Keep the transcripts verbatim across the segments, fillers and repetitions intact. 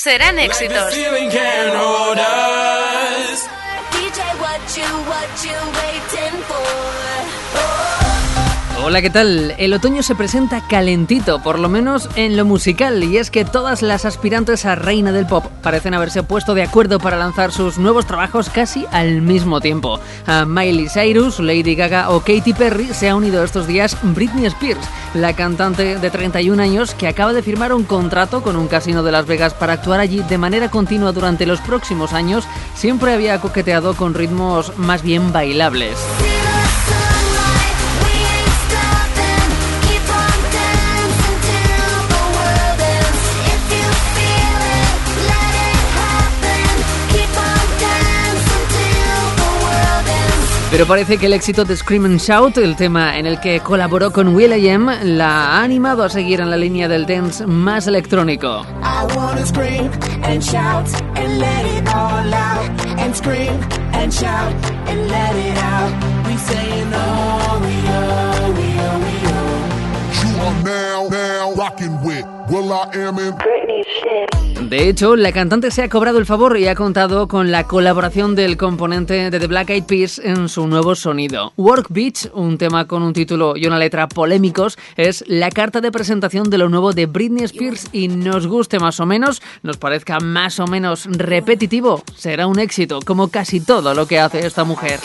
serán éxitos. Hola, ¿qué tal? El otoño se presenta calentito, por lo menos en lo musical, y es que todas las aspirantes a reina del pop parecen haberse puesto de acuerdo para lanzar sus nuevos trabajos casi al mismo tiempo. A Miley Cyrus, Lady Gaga o Katy Perry se ha unido estos días Britney Spears, la cantante de treinta y un años que acaba de firmar un contrato con un casino de Las Vegas para actuar allí de manera continua durante los próximos años. Siempre había coqueteado con ritmos más bien bailables. Pero parece que el éxito de Scream and Shout, el tema en el que colaboró con will I am, la ha animado a seguir en la línea del dance más electrónico. De hecho, la cantante se ha cobrado el favor y ha contado con la colaboración del componente de The Black Eyed Peas en su nuevo sonido. Work Bitch, un tema con un título y una letra polémicos, es la carta de presentación de lo nuevo de Britney Spears, y nos guste más o menos, nos parezca más o menos repetitivo, será un éxito, como casi todo lo que hace esta mujer.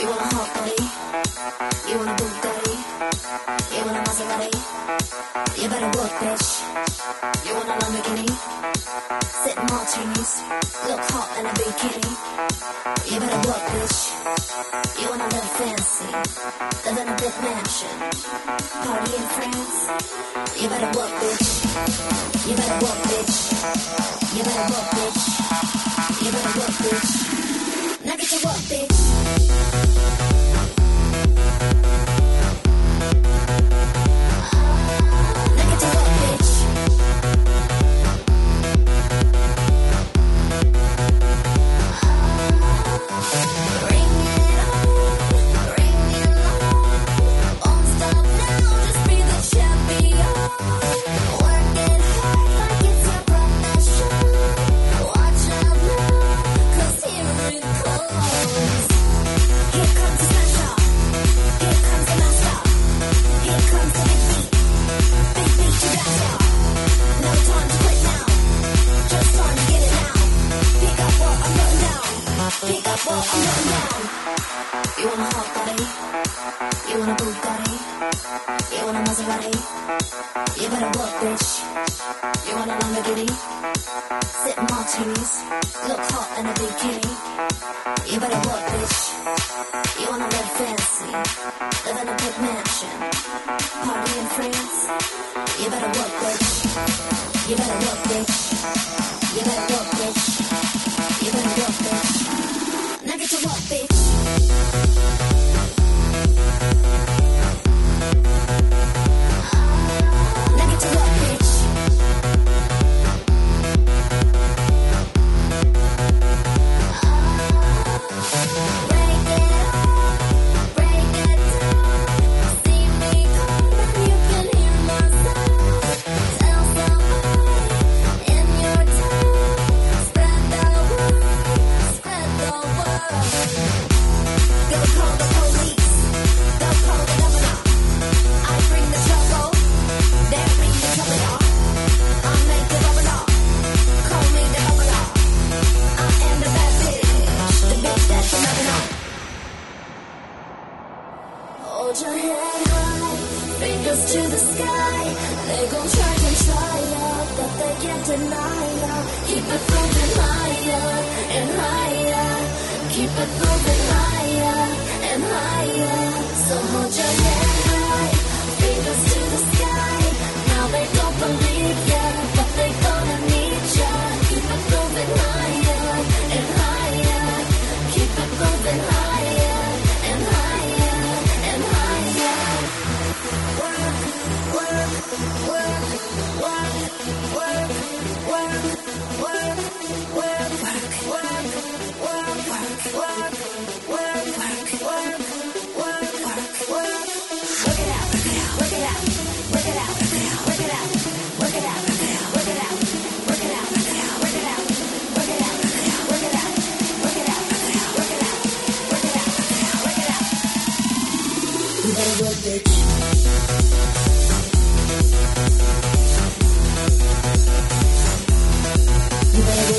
You better work, bitch. You want a Lamborghini? Sip martinis, look hot in a bikini. You better work, bitch. You wanna live fancy, live in a big mansion, party in France. You better work, bitch. You better work, bitch. You better work, bitch. You better work, bitch. Now get to work, bitch. You want a hot body? You want a Bugatti? You want a Maserati? You better work, bitch. You want a Lamborghini? Sip martinis, look hot in a bikini. You better work, bitch. You wanna live fancy, live in a big mansion, party in France. You better work, bitch. You better work, bitch. You better work, bitch. You better work, bitch. Now get to work, bitch. You better work, bitch. You better work.